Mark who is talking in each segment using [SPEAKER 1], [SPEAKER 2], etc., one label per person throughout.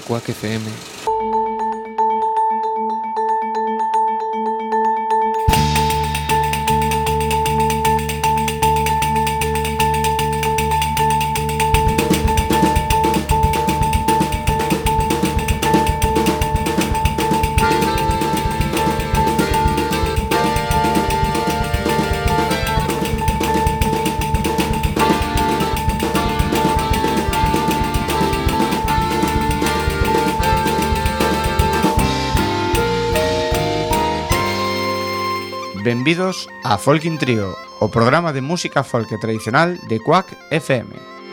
[SPEAKER 1] Quack FM.
[SPEAKER 2] Benvidos a Folkin Trío, o programa de música folk tradicional de Quack FM.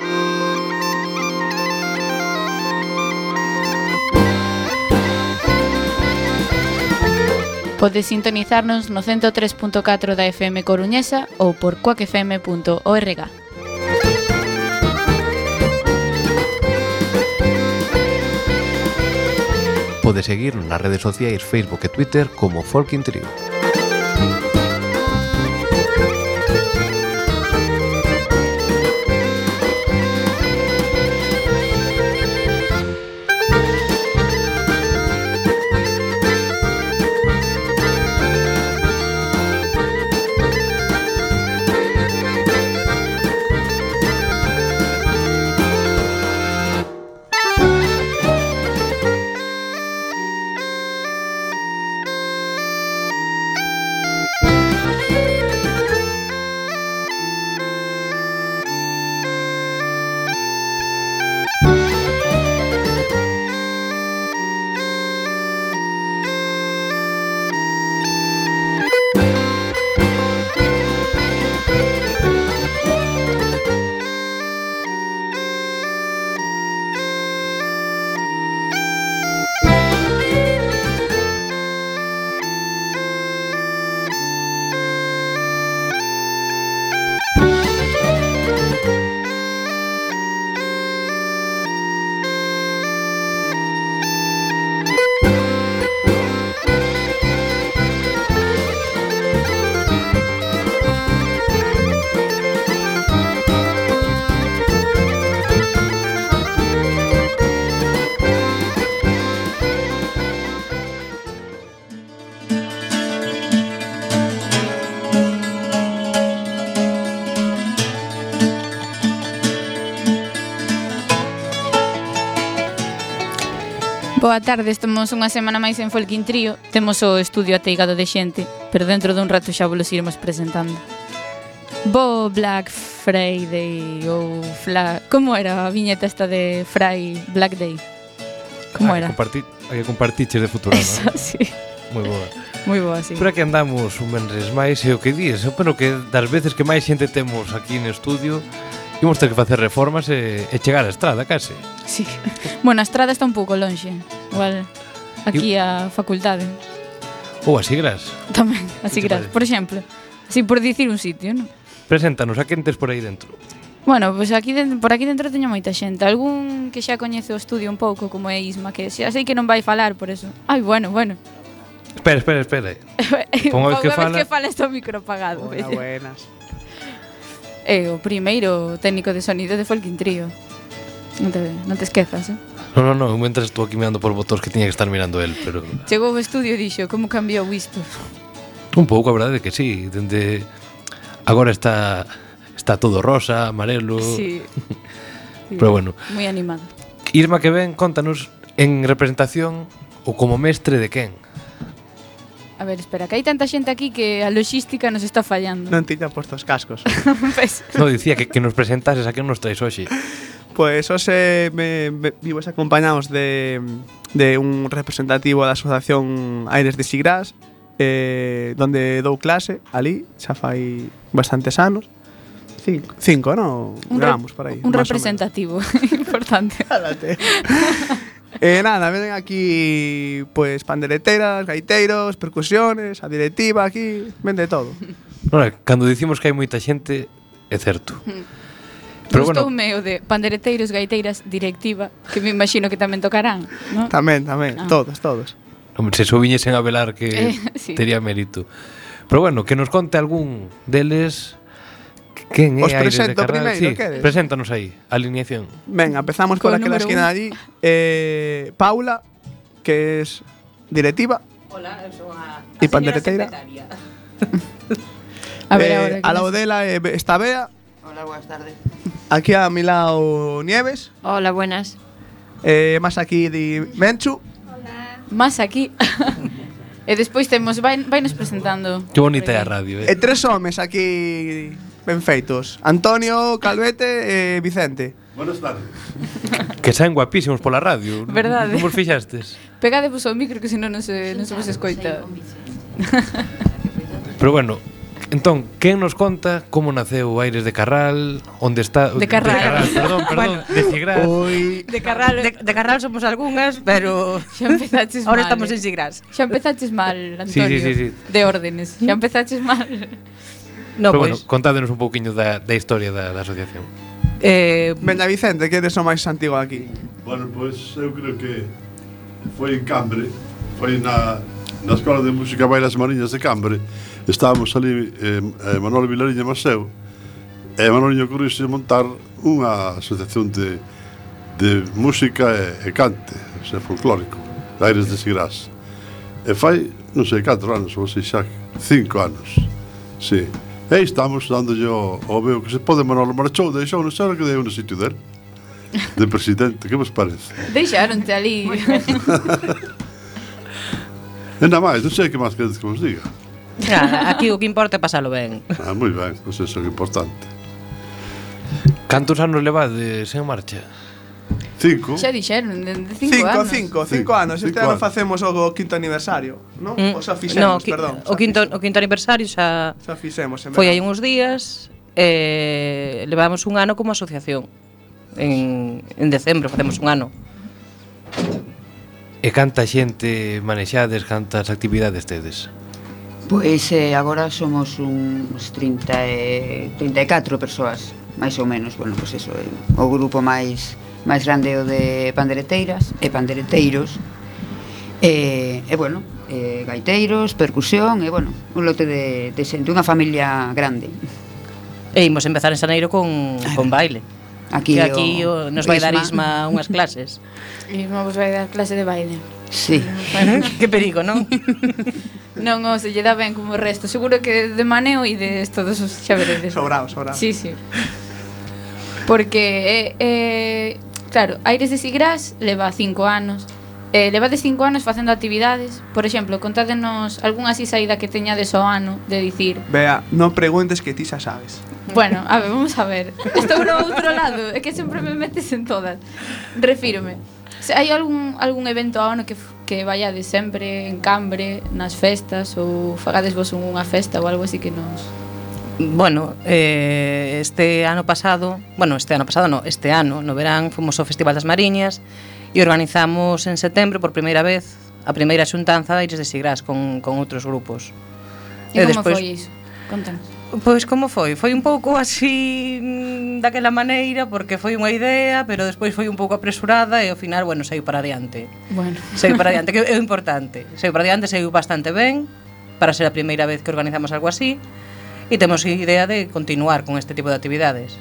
[SPEAKER 3] Podes sintonizarnos no 103.4 da FM Coruñesa ou por quackfm.org.
[SPEAKER 1] Podes seguirnos nas redes sociais Facebook e Twitter como Folkin Trío.
[SPEAKER 3] Boa tarde, estamos unha semana máis en Folkin Trío. Temos o estudio ateigado de xente, pero dentro dun rato xa vos iremos presentando. Bo Black Friday ou como era a viñeta esta de Fry Black Day? Como era?
[SPEAKER 4] A que compartiches de Futurama.
[SPEAKER 3] Esa, sí.
[SPEAKER 4] Moi boa.
[SPEAKER 3] Moi boa, sí.
[SPEAKER 4] Pero aquí andamos un venres máis e o que díes, pero que das veces que máis xente temos aquí no estudio imos ter que facer reformas e chegar á estrada case.
[SPEAKER 3] Sí. Bueno, a estrada está un pouco lonxe. Igual aquí a facultade.
[SPEAKER 4] Ou as sigras.
[SPEAKER 3] Tamén, as sigras, por exemplo. Así por dicir un sitio, non?
[SPEAKER 4] Preséntanos, a quen tes por aí dentro?
[SPEAKER 3] Bueno, pois por aquí dentro teño moita xente. Algún que xa coñece o estudio un pouco, como é Isma, que xa sei que non vai falar por eso. Ai, bueno.
[SPEAKER 4] Espera. Unha vez que
[SPEAKER 3] fala este micro apagado.
[SPEAKER 5] Hola, buenas.
[SPEAKER 3] É o primeiro técnico de sonido de Folkin Trío. Non te esquezas,
[SPEAKER 4] Non, mentras estou aquí mirando por botós que tiña que estar mirando el, pero...
[SPEAKER 3] Chegou ao estudio e dixo, como cambiou isto?
[SPEAKER 4] Un pouco, a verdade que sí, dende... Agora está todo rosa, amarelo...
[SPEAKER 3] Sí.
[SPEAKER 4] Pero bueno.
[SPEAKER 3] Moi animado.
[SPEAKER 4] Irma, que ven, contanos en representación ou como mestre de quen?
[SPEAKER 3] A ver, espera, que hai tanta xente aquí que a logística nos está fallando.
[SPEAKER 5] Non tiña posto os cascos.
[SPEAKER 4] No, dicía que nos presentases a quen nos traes hoxe.
[SPEAKER 5] Pois hoxe vivos acompañados de un representativo da Asociación Aires de Sigrás, donde dou clase ali, xa fai bastantes anos. Cinco, non? Gramos por aí.
[SPEAKER 3] Un representativo importante.
[SPEAKER 5] Cálate. Nada, venen aquí pues pandereteiras, gaiteiros, percusiones, a directiva aquí, vende todo.
[SPEAKER 4] Bueno, cando dicimos que hai moita xente, é certo. Pero
[SPEAKER 3] bueno, o de pandereteiros, gaiteiras, directiva, que me imagino que tamén tocarán, ¿no?
[SPEAKER 5] Tamén, todos.
[SPEAKER 4] Hombre, se só viñesen a velar que sí, tería mérito. Pero bueno, que nos conte algún deles Quen é
[SPEAKER 5] Os
[SPEAKER 4] Aires de
[SPEAKER 5] presento
[SPEAKER 4] Carral?
[SPEAKER 5] primeiro,
[SPEAKER 4] Sí,
[SPEAKER 5] queres?
[SPEAKER 4] preséntanos aí, a alineación.
[SPEAKER 5] Venga, empezamos por
[SPEAKER 3] Co
[SPEAKER 5] aquela
[SPEAKER 3] número
[SPEAKER 5] esquina de allí. Paula, que es directiva
[SPEAKER 6] Hola, eu son a
[SPEAKER 5] E
[SPEAKER 6] señora
[SPEAKER 5] pandereteira.
[SPEAKER 6] secretaria.
[SPEAKER 3] A ver agora.
[SPEAKER 5] a lado dela está Bea.
[SPEAKER 6] Hola, buenas tardes.
[SPEAKER 5] Aquí a mi lado Nieves.
[SPEAKER 6] Hola, buenas.
[SPEAKER 5] Más aquí di Menchu.
[SPEAKER 3] Más aquí. E despois temos vainos presentando.
[SPEAKER 4] Que bonita é a radio,
[SPEAKER 5] E tres homes aquí ben feitos. Antonio, Calvete e Vicente.
[SPEAKER 7] Buenas tardes.
[SPEAKER 4] Que saen guapísimos pola radio.
[SPEAKER 3] Verdade.
[SPEAKER 4] Non vos fixastes?
[SPEAKER 3] Pegadevos ao micro que senón non se vos escoita.
[SPEAKER 4] Pero bueno, entón, quen nos conta como naceu Aires de Carral, onde está...
[SPEAKER 3] De Carral.
[SPEAKER 4] Perdón,
[SPEAKER 6] Bueno.
[SPEAKER 4] de Cigras.
[SPEAKER 6] De Carral somos algunhas, pero
[SPEAKER 3] Xa empezaches mal.
[SPEAKER 6] ahora estamos en Sigrás.
[SPEAKER 3] Xa empezaches mal, Antonio.
[SPEAKER 4] Sí.
[SPEAKER 3] De órdenes. Xa empezaches mal.
[SPEAKER 6] No,
[SPEAKER 4] Pero bueno,
[SPEAKER 6] pois,
[SPEAKER 4] contádenos un pouquiño da historia da asociación.
[SPEAKER 5] Venga, Vicente, que eres o máis antigo aquí.
[SPEAKER 7] Bueno, pois eu creo que foi en Cambre, foi na Escola de Música Bailas Mariñas de Cambre. Estábamos ali Manolo Vilariña e Maseu, e Manoliño ocurriuse montar unha asociación de música e cante, o sea, folclórico, de Aires de Sigrás. E fai, non sei, 4 anos, ou sei xa, 5 anos. Sí. E aí estamos dándolle ao veo que se pode. Manolo marchou, deixou, non sei que dei un sitio del de presidente, que vos parece?
[SPEAKER 3] Deixaronte ali.
[SPEAKER 7] E nada máis, non sei que máis queres que vos diga.
[SPEAKER 6] nada, aquí o que importa é pasalo ben.
[SPEAKER 7] Moi ben, pois iso é o importante.
[SPEAKER 4] Cantos anos levades en marcha?
[SPEAKER 7] 5.
[SPEAKER 3] Xa dixeron, de 5 anos.
[SPEAKER 5] 5 anos. Este
[SPEAKER 7] 5
[SPEAKER 5] ano
[SPEAKER 7] anos.
[SPEAKER 5] facemos o 5º aniversario, non? O xa
[SPEAKER 6] No,
[SPEAKER 5] fixemos, perdón.
[SPEAKER 6] o quinto aniversario xa
[SPEAKER 5] Xa fixemos en
[SPEAKER 6] foi hai
[SPEAKER 5] verano.
[SPEAKER 6] uns días. Levamos un ano como asociación. En decembro facemos un ano.
[SPEAKER 4] E canta xente manexades, cantas actividades tedes?
[SPEAKER 8] Pois agora somos uns 34 persoas, máis ou menos. Bueno, pois eso, o grupo máis grande é o de pandereteiras e pandereteiros. Bueno, gaiteiros, percusión, e bueno, un lote de xente, unha familia grande.
[SPEAKER 6] E imos empezar en xaneiro con baile.
[SPEAKER 8] Aquí,
[SPEAKER 6] Que aquí nos vai dar
[SPEAKER 8] Isma.
[SPEAKER 6] Isma unhas clases.
[SPEAKER 3] E vos vai dar clase de baile.
[SPEAKER 8] Sí.
[SPEAKER 6] Que perigo, non?
[SPEAKER 3] Non, o se lle dá ben como o resto. Seguro que de maneo e de todos os xa veredes.
[SPEAKER 5] Sobrado.
[SPEAKER 3] Sí. Porque claro, Aires de Sigrás leva 5 anos. Levades 5 anos facendo actividades. Por exemplo, contádenos algunha así saída que teñades ao ano de dicir.
[SPEAKER 5] Vea, non preguntes que ti xa sabes.
[SPEAKER 3] Bueno, a ver, vamos a ver. Estou no outro lado, é que sempre me metes en todas. Refírome. Se hai algún evento ao ano que vayades sempre en Cambre, nas festas, ou fagades vos unha festa ou algo así que nos...
[SPEAKER 6] Bueno, este ano, no verán, fomos ao Festival das Mariñas e organizamos en setembro por primeira vez a primeira xuntanza de Aires de Sigrás con outros grupos.
[SPEAKER 3] E como foi iso? Contanos.
[SPEAKER 6] Pois como foi? Foi un pouco así daquela maneira, porque foi unha idea, pero despois foi un pouco apresurada e ao final, bueno, saiu para adiante.
[SPEAKER 3] Bueno.
[SPEAKER 6] Saiu para adiante, que é o importante. Saiu para adiante, saiu bastante ben para ser a primeira vez que organizamos algo así e temos idea de continuar con este tipo de actividades.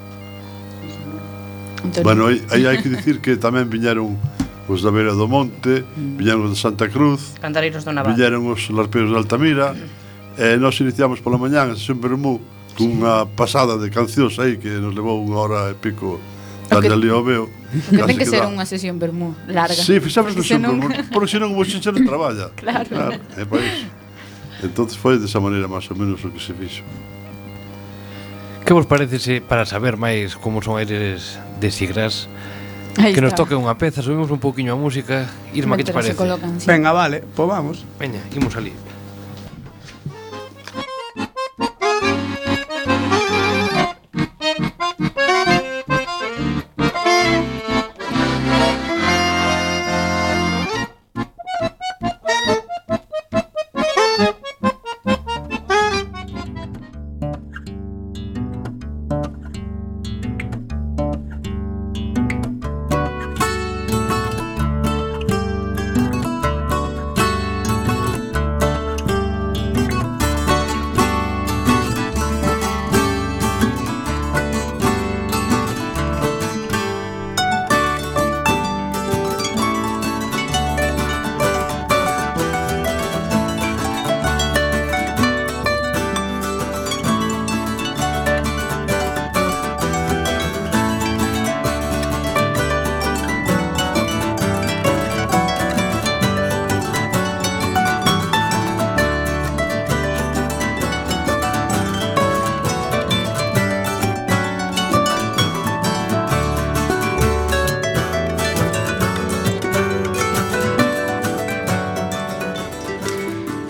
[SPEAKER 3] Antonio.
[SPEAKER 7] Bueno, aí hai que dicir que tamén viñeron os da Beira do Monte, viñeron os de Santa Cruz,
[SPEAKER 6] Cantareiros do Naval.
[SPEAKER 7] viñeron os larpeiros de Altamira, e nós iniciamos pola mañán a sesión Bermú cunha pasada de cancións aí que nos levou 1 hora e pico darlle ali ao veo.
[SPEAKER 3] Que ten que ser unha sesión Bermú larga.
[SPEAKER 7] Sí, fixamos
[SPEAKER 3] Porque
[SPEAKER 7] unha sesión
[SPEAKER 3] senón-
[SPEAKER 7] Bermú, porque senón o xinxer non traballa.
[SPEAKER 3] Claro.
[SPEAKER 7] É para iso. Entón foi desa maneira máis ou menos o que se fixo.
[SPEAKER 4] Que vos parece se, para saber máis como son Aires de Sigrás,
[SPEAKER 3] Aí
[SPEAKER 4] que nos
[SPEAKER 3] está.
[SPEAKER 4] toque unha peza, subimos un poquinho a música? Irma, que te
[SPEAKER 3] Mentre se
[SPEAKER 4] parece?
[SPEAKER 3] colocan, sí.
[SPEAKER 5] Venga, vale, pois vamos.
[SPEAKER 4] Veña, imos ali.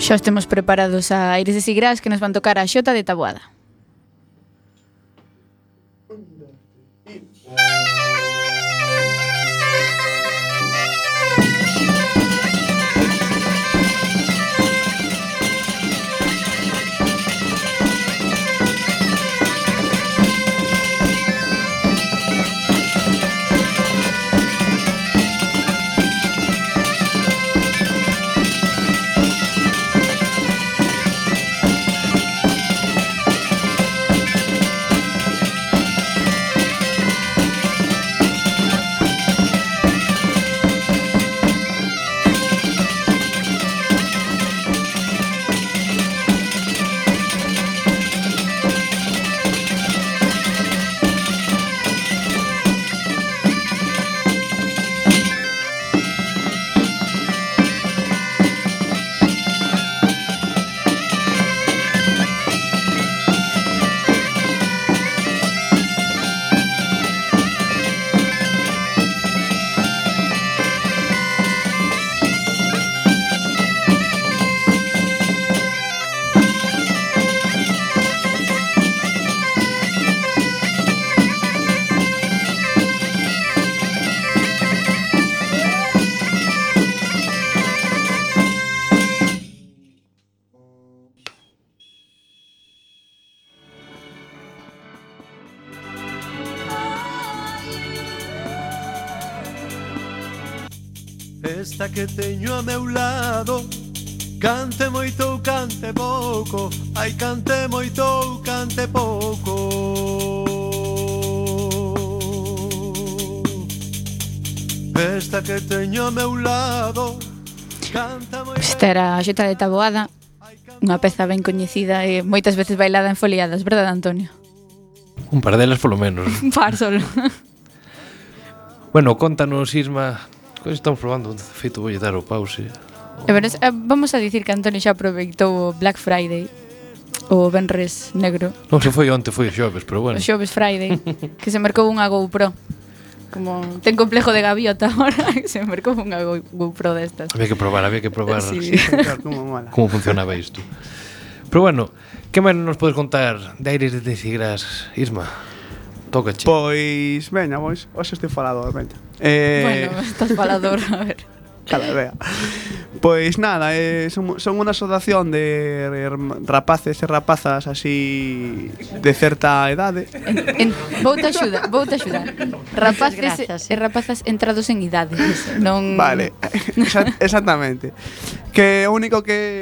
[SPEAKER 3] Xa os temos preparados a Aires de Sigrás, que nos van tocar a Xota de Taboada.
[SPEAKER 9] Esta que teño a meu lado, cante moito ou cante pouco, ai cante moito ou cante pouco. Esta que teño a meu lado, canta moito.
[SPEAKER 3] Esta era a Xota de Taboada, unha peza ben coñecida e moitas veces bailada en foliadas, verdade, Antonio?
[SPEAKER 4] Un par delas polo menos.
[SPEAKER 3] Un par solo.
[SPEAKER 4] Bueno, contanos, Isma, que estamos probando, de feito voulle dar o pause.
[SPEAKER 3] Vamos a dicir que Antonio xa aproveitou o Black Friday, o Venres Negro.
[SPEAKER 4] Non se foi onte, foi o xoves, pero bueno.
[SPEAKER 3] O xoves Friday, que se mercou unha GoPro. Como ten complejo de gaviota ahora, que se mercou unha GoPro destas.
[SPEAKER 4] Había que probar
[SPEAKER 3] Sí.
[SPEAKER 4] como funcionaba isto. Pero bueno, que máis nos podes contar de Aires de Sigrás, Isma? Tócache.
[SPEAKER 5] Pois, veña, hoxe estou falador, veña.
[SPEAKER 3] Bueno, estás falador, a ver.
[SPEAKER 5] Cada vea. Pois nada, son unha asociación de rapaces e rapazas así de certa edade.
[SPEAKER 3] Voute axudar. Rapaces e rapazas entrados en idades, non.
[SPEAKER 5] Vale, exactamente. Que o único que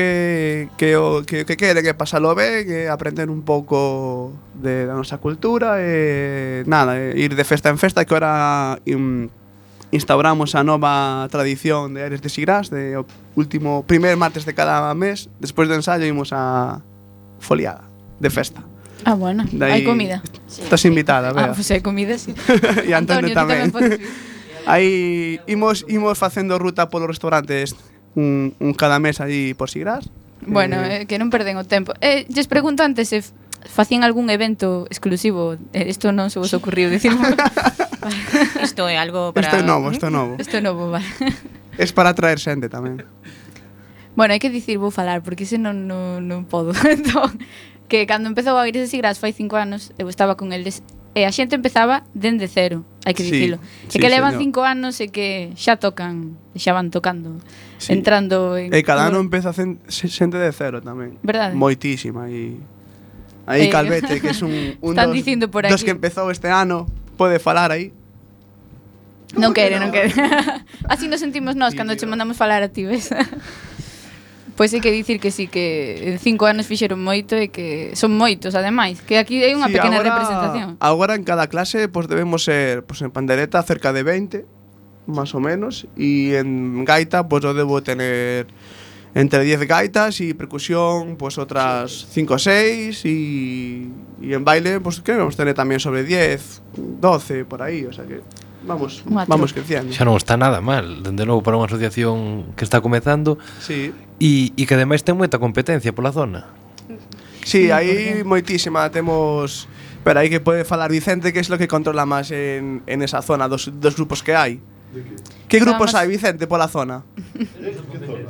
[SPEAKER 5] queren é pasalo ben, que aprender un pouco da nosa cultura e nada, ir de festa en festa, que ahora instauramos a nova tradición de Aires de Sigrás, de o último primer martes de cada mes, despois do ensayo imos a foliada de festa.
[SPEAKER 3] Ah, bueno, hai comida.
[SPEAKER 5] Estás invitada, vea.
[SPEAKER 3] Pois hai comida, sí.
[SPEAKER 5] E Antonio tamén. Aí imos facendo ruta polos restaurantes un cada mes aí por Sigrás.
[SPEAKER 3] Bueno, que non perden o tempo. Lles pregunto antes se facían algún evento exclusivo. Isto non se vos ocurriu dicirmo.
[SPEAKER 6] Isto é algo para...
[SPEAKER 5] Isto é novo, vale. Es para atraer xente tamén.
[SPEAKER 3] Bueno, hai que dicir, vou falar, porque se non podo. Entón, que cando empezou a Aires de Sigrás fai 5 anos, eu estaba con eles, e a xente empezaba dende cero, hai que dicilo.
[SPEAKER 5] Sí,
[SPEAKER 3] e que levan
[SPEAKER 5] señor.
[SPEAKER 3] 5 anos e que xa tocan, xa van tocando, sí. Entrando en...
[SPEAKER 5] E cada ano empeza xente de cero tamén.
[SPEAKER 3] Verdade?
[SPEAKER 5] Moitísima. Aí Calvete, que é un dos que empezou este ano, pode falar aí.
[SPEAKER 3] Non quere. Así nos sentimos nós cando che mandamos falar a ti, ves? Pois hai que dicir que sí, que en 5 anos fixeron moito e que son moitos, ademais, que aquí hai unha pequena representación.
[SPEAKER 5] Agora en cada clase debemos ser, en pandereta, cerca de 20, más o menos, e en gaita, eu debo tener entre 10 gaitas e percusión, otras 5 o 6, e en baile, queremos tener tamén sobre 10, 12, por aí, o sea que vamos creciendo.
[SPEAKER 4] Xa non está nada mal, dende logo para unha asociación que está comezando.
[SPEAKER 5] Sí.
[SPEAKER 4] E que ademais ten moita competencia pola zona.
[SPEAKER 5] Sí, aí moitísima temos. Pero aí que pode falar Vicente, que é lo que controla máis en esa zona dos grupos que hai. Que grupos hai, Vicente, pola zona?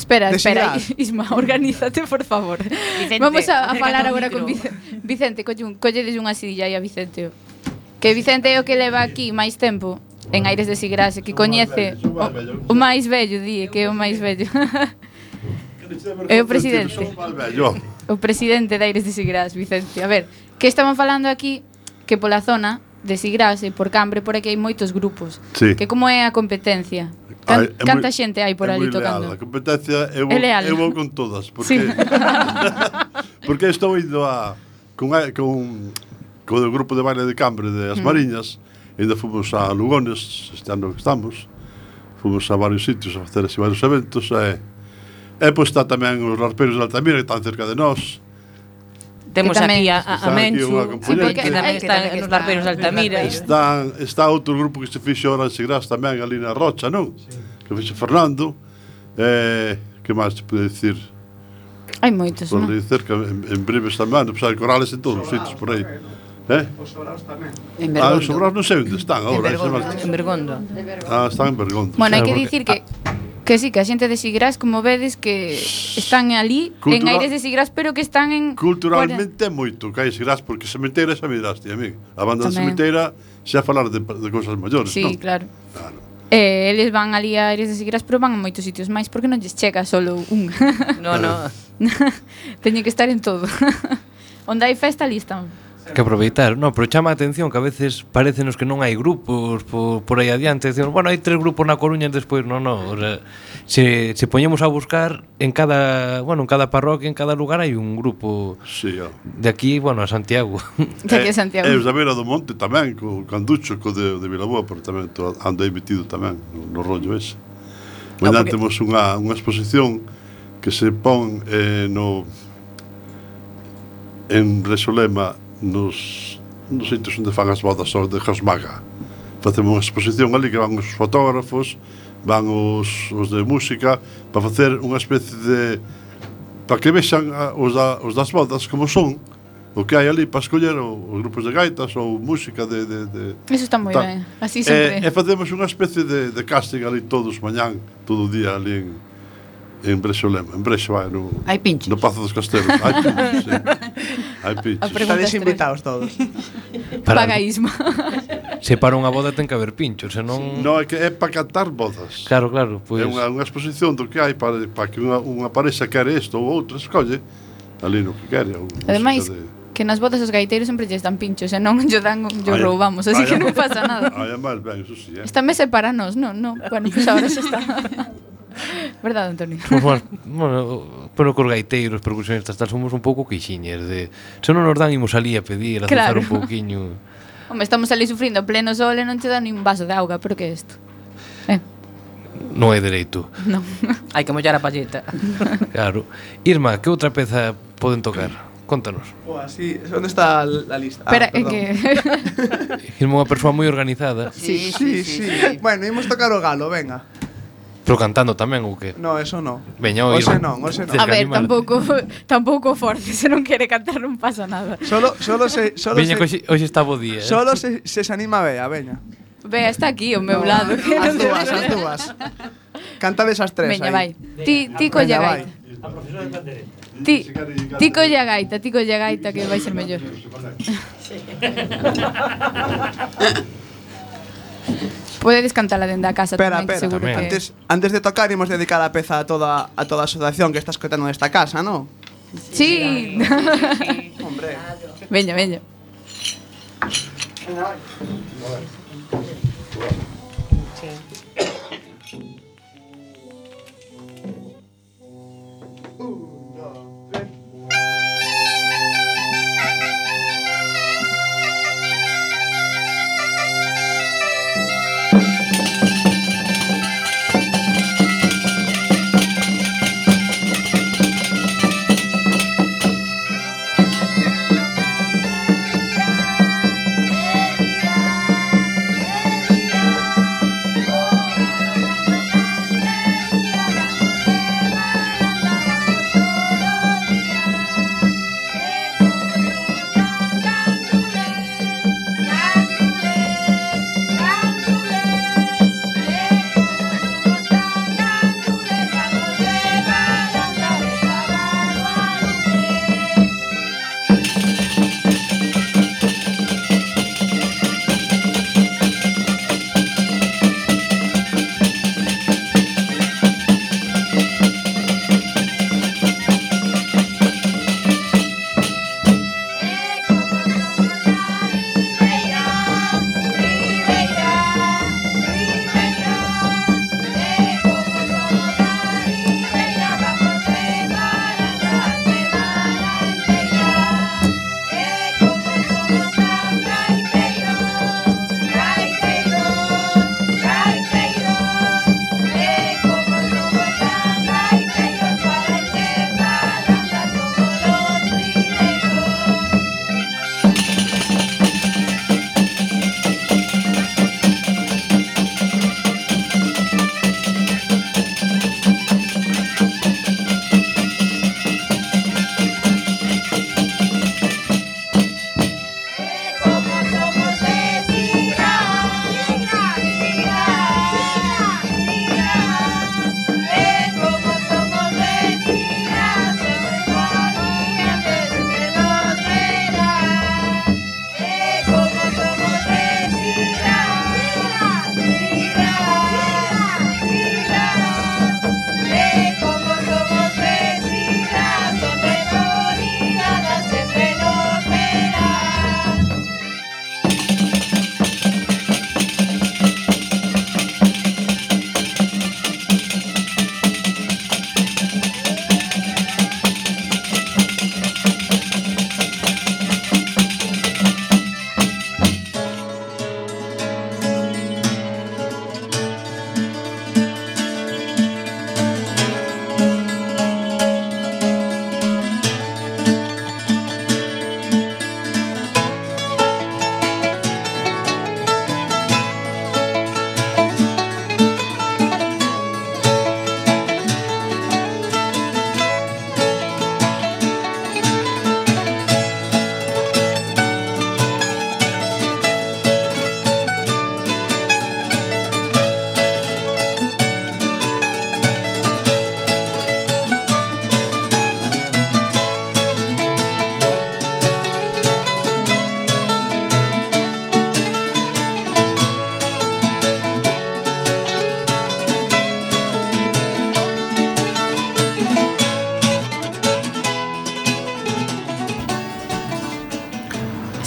[SPEAKER 3] Espera,
[SPEAKER 5] De
[SPEAKER 3] espera,
[SPEAKER 5] Sigras.
[SPEAKER 3] Isma, organízate, por favor.
[SPEAKER 6] Vicente,
[SPEAKER 3] Vamos a
[SPEAKER 6] acércate
[SPEAKER 3] falar
[SPEAKER 6] ao
[SPEAKER 3] agora
[SPEAKER 6] micro.
[SPEAKER 3] con Vicente, colledes unha silla aí a Vicente. Que Vicente é o que leva aquí máis tempo en Aires de Sigrás, que coñece o máis vello, di, que é o máis vello. É o presidente. O presidente de Aires de Sigrás, Vicente. A ver, que estaban falando aquí que pola zona de Sigrás e por Cambre, por aquí hai moitos grupos.
[SPEAKER 7] Sí.
[SPEAKER 3] Que como é a competencia? Canta xente hai por ali tocando?
[SPEAKER 7] A competencia eu
[SPEAKER 3] É leal.
[SPEAKER 7] vou con todas,
[SPEAKER 3] Sí.
[SPEAKER 7] porque porque estou indo con o grupo de baile de Cambre de As Mariñas, ainda fomos a Lugones, este ano que estamos, fomos a varios sitios a facer así varios eventos, e pois está tamén os Larpeiros de Altamira, que están cerca de nós.
[SPEAKER 6] Temos
[SPEAKER 3] Que tamén-
[SPEAKER 6] aquí a
[SPEAKER 7] Están aquí
[SPEAKER 6] Menchu,
[SPEAKER 7] unha componente.
[SPEAKER 6] que tamén está nos Larpeiros de Altamira.
[SPEAKER 7] Está outro grupo que se fixo ahora en Sigrás tamén, ali na Rocha, non? Que fixo Fernando. Que máis te pode dicir?
[SPEAKER 3] Hai moitos,
[SPEAKER 7] Por
[SPEAKER 3] non?
[SPEAKER 7] ali cerca, en breves tamén, pues hai corales en todos os sitios por aí.
[SPEAKER 5] Os sobrados tamén.
[SPEAKER 8] En
[SPEAKER 7] Os
[SPEAKER 8] Bergondo.
[SPEAKER 7] sobrados non sei onde están agora.
[SPEAKER 6] En Bergondo.
[SPEAKER 7] Están en Bergondo.
[SPEAKER 3] Bueno, hai que
[SPEAKER 4] Claro,
[SPEAKER 3] dicir que sí, que a xente de Sigrás, como vedes, que están ali en Aires de Sigrás, pero que están en...
[SPEAKER 7] Culturalmente é moito que hai Sigrás, porque Sementeira xa me diraste a mí. A banda de
[SPEAKER 3] Tamén.
[SPEAKER 7] Sementeira xa falar de cousas maiores,
[SPEAKER 3] Sí,
[SPEAKER 7] non?
[SPEAKER 3] claro.
[SPEAKER 7] Claro.
[SPEAKER 3] Eles van ali a Aires de Sigrás, pero van a moitos sitios máis, porque non lles chega solo un.
[SPEAKER 6] No, no.
[SPEAKER 3] Teñen que estar en todo. Onde hai festa, ali están.
[SPEAKER 4] Que aproveitar, no, pero chama a atención que a veces parécenos que non hai grupos por aí adiante, decimos, bueno, hai 3 grupos na Coruña e despois, o sea, se poñemos a buscar en cada parroquia, en cada lugar hai un grupo.
[SPEAKER 7] Sí,
[SPEAKER 4] De aquí, bueno, a Santiago.
[SPEAKER 3] De aquí a Santiago.
[SPEAKER 7] E os da Beira do Monte tamén, co Canducho, co de Vilaboa, pero tamén ando aí metido tamén no rollo ese. Mañá temos unha exposición que se pon en Resolema nos sitios onde fan as bodas de Josmaga. Facemos unha exposición ali que van os fotógrafos, van os de música, para facer unha especie de... para que vexan os das bodas como son, o que hai ali para escoller os grupos de gaitas ou música de
[SPEAKER 3] Eso está moi
[SPEAKER 7] tal.
[SPEAKER 3] ben. Así sempre.
[SPEAKER 7] E facemos unha especie de casting ali todos mañán, todo o día ali en Brexolema, en Brexo, no
[SPEAKER 8] Hai pinchos.
[SPEAKER 7] no Pazo dos Castelos. Hai pinchos, sí. Hai
[SPEAKER 3] A
[SPEAKER 7] pinchos.
[SPEAKER 3] pregunta
[SPEAKER 5] Estades
[SPEAKER 3] estrella.
[SPEAKER 5] invitados todos.
[SPEAKER 3] Paga Isma.
[SPEAKER 4] Se para unha boda ten que haber pinchos, senón...
[SPEAKER 7] No, é que é para cantar bodas.
[SPEAKER 4] Claro, pois...
[SPEAKER 7] É unha exposición do que hai para que unha parexa quere isto ou outra, escolle ali no que quere.
[SPEAKER 3] Ademais, que nas bodas os gaiteiros sempre lles dan pinchos, e non yo roubamos, así que non pasa nada.
[SPEAKER 7] Ai, máis ben, eso sí,
[SPEAKER 3] Esta mesa é para nós, non? Bueno, pues ahora xa está. Verdade, Antonio?
[SPEAKER 4] Bueno, pero cos gaiteiros, percusionistas, tal, somos un pouco quixiñes de... Se non nos dan, imos ali a pedir, a
[SPEAKER 3] Claro.
[SPEAKER 4] cezar un pouquiño...
[SPEAKER 3] Home, estamos ali sufrindo a pleno sol e non te dan nin un vaso de auga, pero que é isto?
[SPEAKER 4] Non é dereito.
[SPEAKER 3] Non.
[SPEAKER 6] Hai que mollar a palleta.
[SPEAKER 4] Claro. Irma, que outra peza poden tocar? Contanos.
[SPEAKER 5] Así, onde está a lista?
[SPEAKER 3] Espera, é
[SPEAKER 5] perdón.
[SPEAKER 3] que...
[SPEAKER 4] Irma é unha persoa moi organizada,
[SPEAKER 5] Sí. Bueno, imos tocar o galo, venga.
[SPEAKER 4] pero cantando tamén ou que?
[SPEAKER 5] No, eso no.
[SPEAKER 4] Veña, o
[SPEAKER 5] Ose
[SPEAKER 4] Irma.
[SPEAKER 5] non, ose non.
[SPEAKER 3] A ver,
[SPEAKER 4] Animal.
[SPEAKER 3] tampouco force, se non quere cantar non pasa nada.
[SPEAKER 5] Solo
[SPEAKER 4] Veña, que hoxe está bo día.
[SPEAKER 5] Solo se anima a Bea, veña.
[SPEAKER 3] Bea, está aquí ao meu lado. Que
[SPEAKER 5] As
[SPEAKER 3] non te
[SPEAKER 5] dúas,
[SPEAKER 3] vale.
[SPEAKER 5] as dúas. Canta desas tres
[SPEAKER 3] Veña,
[SPEAKER 5] aí.
[SPEAKER 3] vai. Ti colle a
[SPEAKER 5] Veña, vai.
[SPEAKER 3] gaita. Ti colle a gaita, que vai ser mellor. Podedes cantala dende a casa
[SPEAKER 5] Espera,
[SPEAKER 3] tamén, que
[SPEAKER 5] espera.
[SPEAKER 3] seguro que...
[SPEAKER 5] Antes de tocar, imos dedicar a peza a toda a asociación que está escoitando nesta casa, ¿no?
[SPEAKER 3] Sí.
[SPEAKER 5] Hombre.
[SPEAKER 3] Veña.
[SPEAKER 10] Oh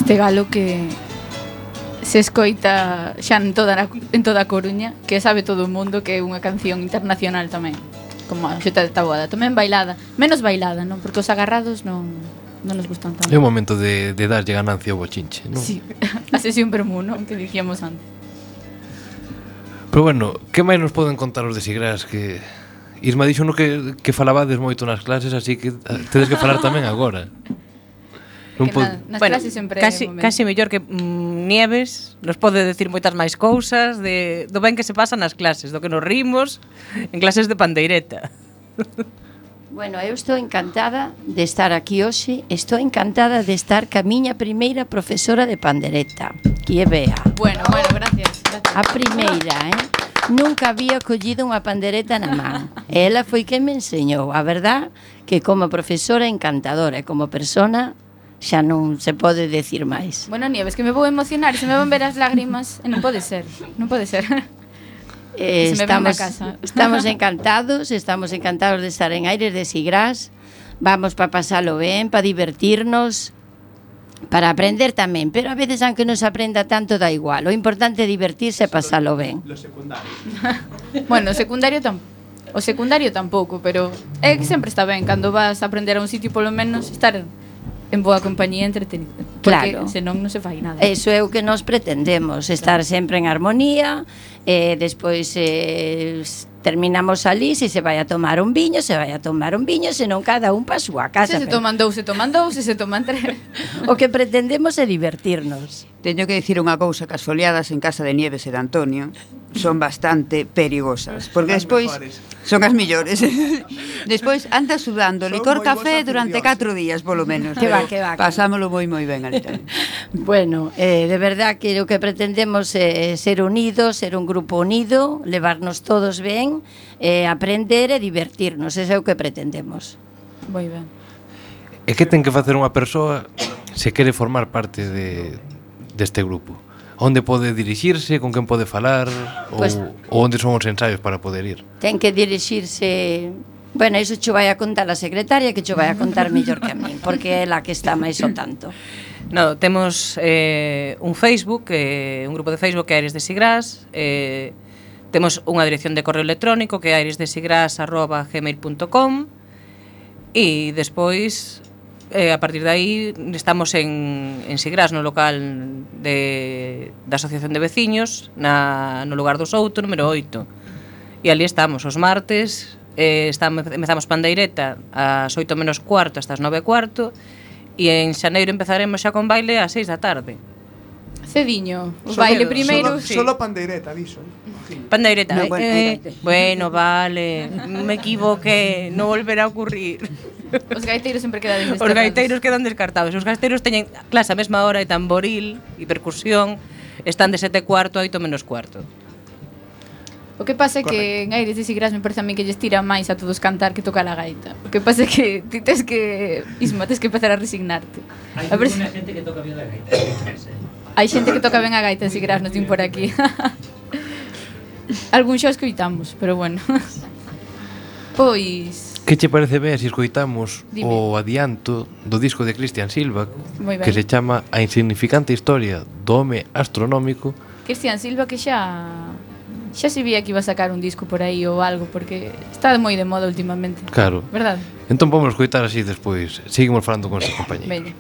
[SPEAKER 3] Este galo que se escoita xa en toda a Coruña, que sabe todo o mundo que é unha canción internacional tamén, como a Xota de Taboada, tamén bailada, menos bailada, non? Porque os agarrados non nos gustan tanto.
[SPEAKER 4] É o momento de darlle ganancia ao bochinche, non?
[SPEAKER 3] Sí, a sesión vermú, non? Que dicíamos antes.
[SPEAKER 4] Pero bueno, que máis nos poden contar os de Sigrás? Que Isma dixo no que falabades moito nas clases, así que tedes que falar tamén agora.
[SPEAKER 3] Que nas clases sempre
[SPEAKER 6] casi mellor que Nieves nos pode decir moitas máis cousas do ben que se pasa nas clases, do que nos rimos en clases de pandeireta.
[SPEAKER 10] Bueno, eu estou encantada de estar aquí hoxe. Estou encantada de estar ca miña primeira profesora de pandereta, que é Bea.
[SPEAKER 3] Bueno, gracias.
[SPEAKER 10] A primeira, Nunca había collido unha pandereta na man. Ela foi quen me enseñou. A verdad que como profesora encantadora e como persona xa non se pode decir máis.
[SPEAKER 3] Bueno, Nieves, que me vou emocionar, se me van ver as lágrimas, non pode ser. Estamos encantados de estar en Aires de Sigrás. Vamos para pasalo ben, para divertirnos, para aprender tamén, pero a veces aunque non se aprenda tanto da igual. O importante é divertirse e pasalo ben.
[SPEAKER 5] Lo secundario.
[SPEAKER 3] Bueno, o secundario tampouco, pero é que sempre está ben cando vas a aprender a un sitio, polo menos estar en boa compañía entretenida, porque
[SPEAKER 10] claro,
[SPEAKER 3] senón non se fai nada.
[SPEAKER 10] Eso é o que nos pretendemos, estar sempre en armonía. Despois terminamos ali, se vai a tomar un viño, senón cada un pa súa casa.
[SPEAKER 3] Se toman dous, se toman tres.
[SPEAKER 10] O que pretendemos é divertirnos.
[SPEAKER 8] Teño que dicir unha cousa, que as foliadas en casa de Nieves e de Antonio son bastante perigosas, porque despois son as millores. Despois anda sudando licor café durante 4 días, polo menos.
[SPEAKER 10] Que va.
[SPEAKER 8] Pasámolo moi ben ali.
[SPEAKER 10] Bueno, de verdad que o que pretendemos é ser unidos, ser un grupo unido, levarnos todos ben, aprender e divertirnos, ese é o que pretendemos.
[SPEAKER 3] Moi ben.
[SPEAKER 4] E que ten que facer unha persoa se quere formar parte deste grupo? Onde pode dirixirse, con quen pode falar, ou onde son os ensaios para poder ir?
[SPEAKER 10] Ten que dirixirse... Bueno, iso cho vai a contar a secretaria, que cho vai a contar mellor que a min, porque é la que está máis ao tanto.
[SPEAKER 6] No, temos un Facebook, un grupo de Facebook que é Aires de Sigrás, temos unha dirección de correo electrónico que é airesdesigras@gmail.com, e despois a partir de aí estamos en Sigrás, no local da Asociación de Veciños, no lugar do Souto, número 8, e ali estamos os martes. Empezamos pandeireta ás 8 menos cuarto hasta as 9 cuarto, e en xaneiro empezaremos xa con baile ás 6 da tarde.
[SPEAKER 3] Cediño, o baile primeiro.
[SPEAKER 5] Solo pandeireta, aviso.
[SPEAKER 6] Pandeireta.
[SPEAKER 8] No,
[SPEAKER 6] Bueno, vale, me equivoqué, non volverá a ocurrir.
[SPEAKER 3] Os gaiteiros sempre quedan descartados.
[SPEAKER 6] Os gaiteiros quedan descartados. Os gaiteiros teñen clase a mesma hora de tamboril e percusión, están de 7 cuarto a 8 menos cuarto.
[SPEAKER 3] O que pasa é que en Aires de Sigrás me parece a mí que lles tira máis a todos cantar que tocar a gaita. O que pasa é que ti tes que empezar a resignarte.
[SPEAKER 11] Hai unha xente que toca bien a gaita.
[SPEAKER 3] Hai xente que toca ben a gaita en Sigrás, non tin por aquí. Algún xa escoitamos, pero bueno. Pois...
[SPEAKER 4] Que che parece ben se escoitamos
[SPEAKER 3] Dime.
[SPEAKER 4] o adianto do disco de Cristian Silva, que se chama A insignificante historia do home astronómico?
[SPEAKER 3] Cristian Silva, que xa se vía que iba a sacar un disco por aí ou algo, porque está moi de moda últimamente.
[SPEAKER 4] Claro.
[SPEAKER 3] Verdad?
[SPEAKER 4] Entón vamos escoitar así despois. Seguimos falando con esa compañía.
[SPEAKER 3] Veña.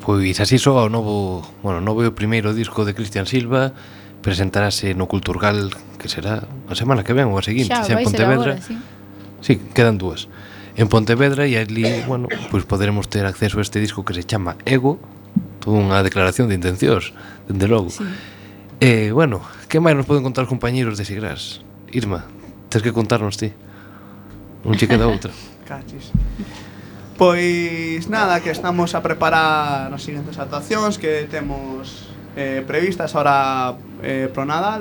[SPEAKER 1] Pois así soa o novo, bueno, novo e o primeiro disco de Cristian Silva. Presentarase no Culturgal, que será a semana que ven ou a seguinte,
[SPEAKER 3] Xa,
[SPEAKER 1] xa en
[SPEAKER 3] vai ser
[SPEAKER 1] Pontevedra.
[SPEAKER 3] agora, sí.
[SPEAKER 1] Sí, quedan dúas. En Pontevedra e ali, bueno, pois poderemos ter acceso a este disco que se chama Ego, toda unha declaración de intencións, dende logo.
[SPEAKER 3] Sí.
[SPEAKER 1] Bueno, que máis nos poden contar os compañeiros de Sigras? Irma, tens que contarnos ti. Un che queda outra.
[SPEAKER 5] Cachis. Pois nada, que estamos a preparar as seguintes actuacións que temos previstas ahora pro Nadal.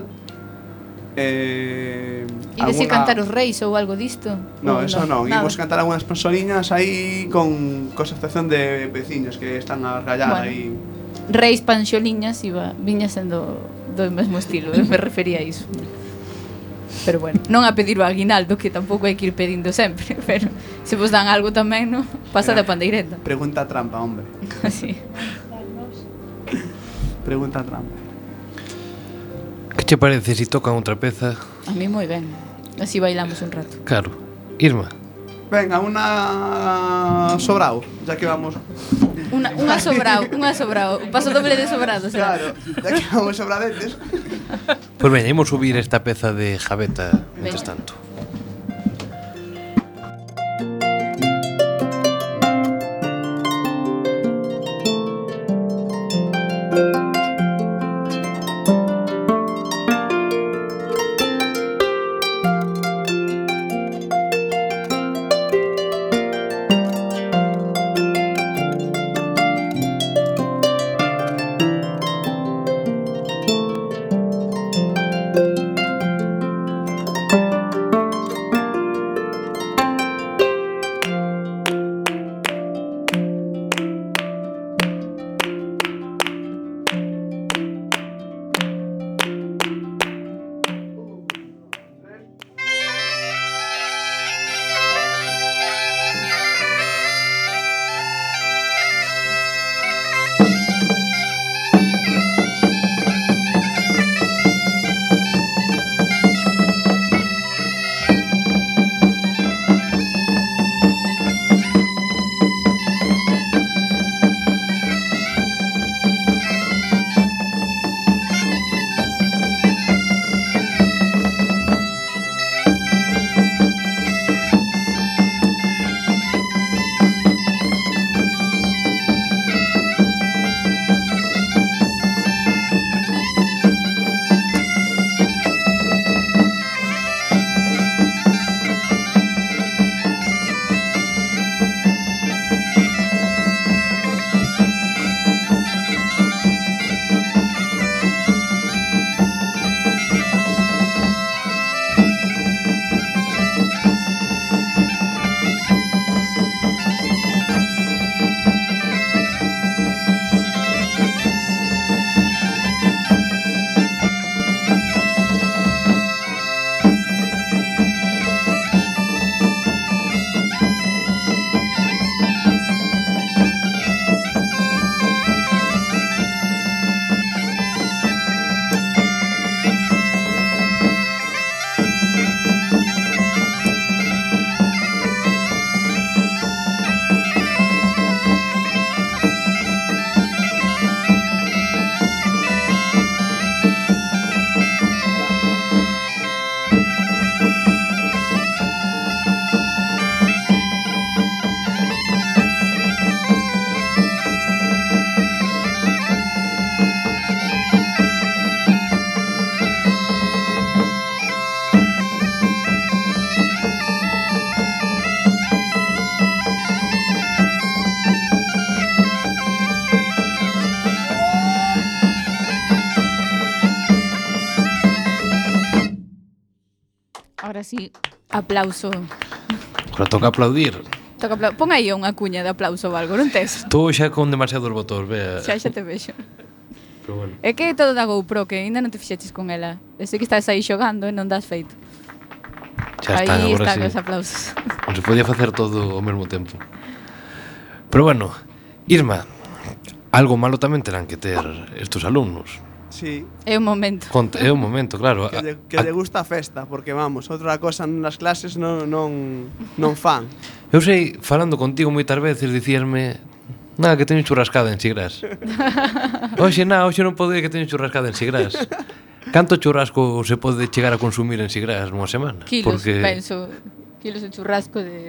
[SPEAKER 3] Ides a cantar os reis ou algo disto?
[SPEAKER 5] No, eso non.
[SPEAKER 3] Nada.
[SPEAKER 5] Imos cantar algunhas personiñas aí con asociación de veciños que están a rayar
[SPEAKER 3] Bueno.
[SPEAKER 5] aí.
[SPEAKER 3] Reis panxoliñas viña sendo do mesmo estilo, me refería a iso. Pero bueno, non a pedir o aguinaldo, que tampouco hai que ir pedindo sempre, pero se vos dan algo tamén, no? Pasa da pandeireta.
[SPEAKER 5] Pregunta trampa, hombre.
[SPEAKER 3] Así.
[SPEAKER 5] Pregunta trampa.
[SPEAKER 1] Que che parece si tocan outra peza?
[SPEAKER 3] A mí moi ben. Así bailamos un rato.
[SPEAKER 1] Claro. Irma.
[SPEAKER 5] Venga, una sobrao, ya que vamos.
[SPEAKER 3] Unha sobrao. Paso doble de sobrado, será?
[SPEAKER 5] Claro, ya que vamos sobradetes.
[SPEAKER 1] Pois veña, imos subir esta peza de Javeta mientras tanto.
[SPEAKER 3] Ahora sí, aplauso.
[SPEAKER 1] Ahora toca aplaudir.
[SPEAKER 3] Pon aí unha cuña de aplauso ou algo, non tes?
[SPEAKER 1] Estou xa con demasiados botós, vea.
[SPEAKER 3] Xa te vexo.
[SPEAKER 1] Pero bueno.
[SPEAKER 3] É que é todo da GoPro, que ainda non te fixeches con ela. Eu sei que estás aí xogando e non das feito.
[SPEAKER 1] Xa está,
[SPEAKER 3] aí
[SPEAKER 1] agora
[SPEAKER 3] están
[SPEAKER 1] sí.
[SPEAKER 3] os aplausos.
[SPEAKER 1] Non se podía facer todo ao mesmo tempo. Pero bueno, Irma, algo malo tamén terán que ter estes alumnos.
[SPEAKER 5] Sí.
[SPEAKER 3] É un momento.
[SPEAKER 1] É un momento, claro.
[SPEAKER 5] Que lle gusta a festa, porque vamos, outra cosa nas clases non fan.
[SPEAKER 1] Eu sei, falando contigo moitas veces, dicíasme Nada, que teño churrascada en Sigrás. Hoxe non podo ir que teño churrascada en Sigrás. Canto churrasco se pode chegar a consumir en Sigrás nunha semana?
[SPEAKER 3] Kilos, penso. Kilos de churrasco de...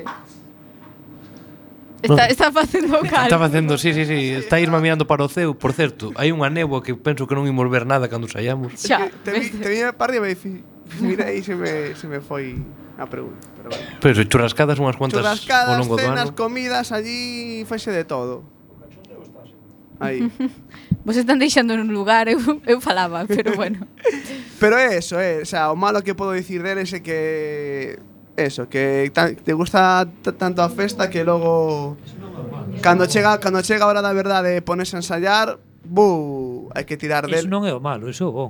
[SPEAKER 3] Está facendo o cal.
[SPEAKER 1] Está facendo, sí. Está Irma mirando para o ceo. Por certo, hai unha néboa que penso que non imos ver nada cando saiamos.
[SPEAKER 3] Xa.
[SPEAKER 5] Te vi para arriba e mirei e se me foi a pregunta.
[SPEAKER 1] Pero churrascadas unhas cuantas ao longo do ano.
[SPEAKER 5] Churrascadas, cenas, comidas, allí foise de todo. Aí.
[SPEAKER 3] Vos están deixando nun lugar, eu falaba, pero bueno.
[SPEAKER 5] Pero eso, o sea, o malo que podo dicir deles é que eso, que te gusta tanto a festa que logo cando chega a hora da verdade pones a ensayar, hai que tirar del.
[SPEAKER 11] Eso non é o malo, eso é o bon.